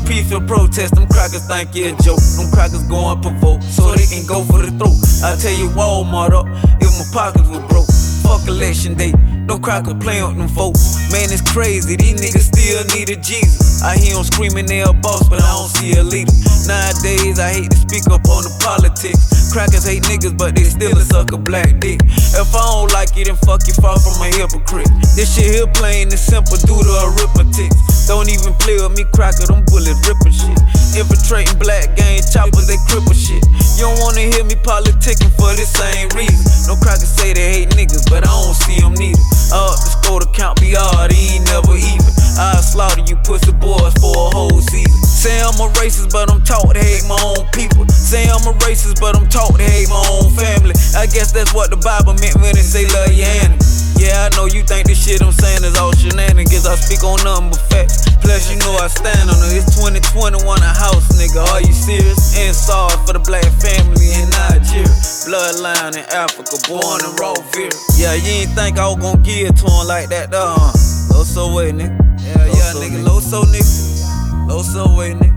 peaceful protest? Them crackers think you a joke. Them crackers going provoke so they can go for the throat. I tell you Walmart up if my pockets were broke. Fuck election day, no crackers playing with them folks. Man, it's crazy, these niggas still need a Jesus. I hear them screaming they a boss, but I don't see a leader. Nowadays, I hate to speak up on the politics. Crackers hate niggas, but they still a sucker black dick. If I don't like it, then fuck you, far from a hypocrite. This shit here plain and simple due to arithmetic. Don't even play with me, cracker, them bullets ripping shit. Infiltrating black gang choppers, they cripple shit. You don't wanna hear me politicking for this same reason. No crackers say they hate niggas, but I don't see them neither. I up the score to count me hard, he ain't never even. I'll slaughter you pussy boys for a whole season. Say I'm a racist, but I'm taught to hate my own people. Say I'm a racist, but I'm taught to hate my own family. I guess that's what the Bible meant when it say love your enemy. Yeah, I know you think this shit I'm saying is all shenanigans. I speak on nothing but facts. Plus, you know I stand on it. It's 2021 a house, nigga. Are you serious? And sorry for the black family in Nigeria. Bloodline in Africa, born in raw fear. Yeah, you ain't think I was gonna give it to him like that, though, huh? Low so way, nigga. Yeah, nigga. Low so, nigga. Low so way, nigga.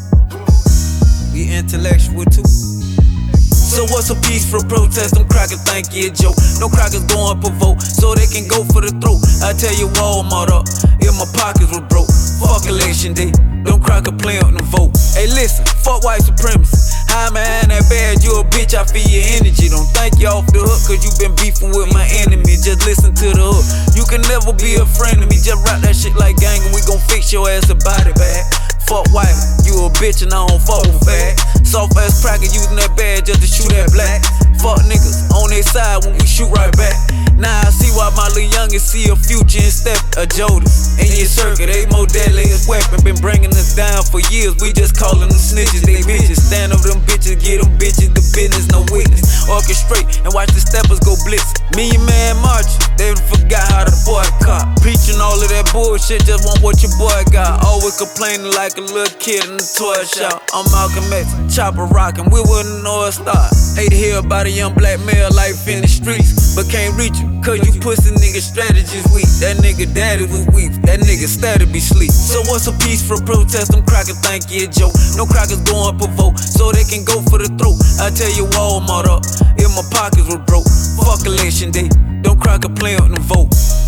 We intellectual too. So what's a peaceful protest? Them crackers think you a joke. No crackers going provoke so they can go for the throat. I tell you Walmart up if my pockets were broke. Fuck election day, them crackers playing with them vote. Hey listen, fuck white supremacy. Hi man, that bad, you a bitch, I feel your energy. Don't think you off the hook, cause you been beefing with my enemy. Just listen to the hook. You can never be a friend of me, just rap that shit like gang and we gon' fix your ass a body bag. Fuck white, you a bitch and I don't fuck with fag. Soft ass cracker using that badge just to shoot at black. Fuck niggas on their side when we shoot right back. Now I see why my little youngest see a future instead of Jodis. In your circuit, they more deadly as weapon. Been bringing us down for years, we just calling them snitches. They bitches, stand over them bitches, get them bitches the business, no witness. Orchestrate and watch the steppers go blitz. Me and man march, they forgot how to boycott. Preaching all of that bullshit, just want what your boy got. Always complaining like a little kid in the toy shop. I'm Malcolm X, chopper rockin', we wouldn't know a start. Hate to hear about a young black male life in the streets, but can't reach you, cause you pussy nigga strategies weak. That nigga daddy was weak, that nigga steady be sleep. So what's a peaceful protest? Them crackers think you a joke. No crackers going provoke so they can go for the throat. I tell you Walmart up if my pockets were broke. Fuck election day, them crackers playing with them vote.